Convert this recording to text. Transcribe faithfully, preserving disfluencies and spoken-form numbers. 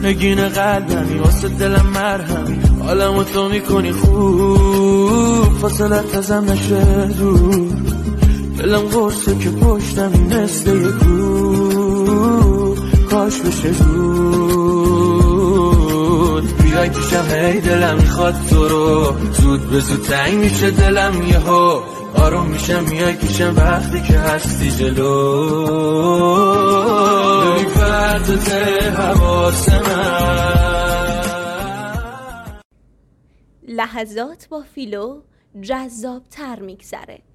نگین قلبمی واسه دلم مرهمی، حالمو تو میکنی خوب، فاصلت ازم نشه دور، دلم قرصه که پشتمی مثل یه کوه، کاش بشه زود بیای پیشم، هی دلم میخواد تو رو، زود به زود تنگ میشه دلم یهو، آروم میشم میای پیشم وقتی که هستی جلو، ببین فردت حواس من. لحظات با فیلو جذاب تر میگذره.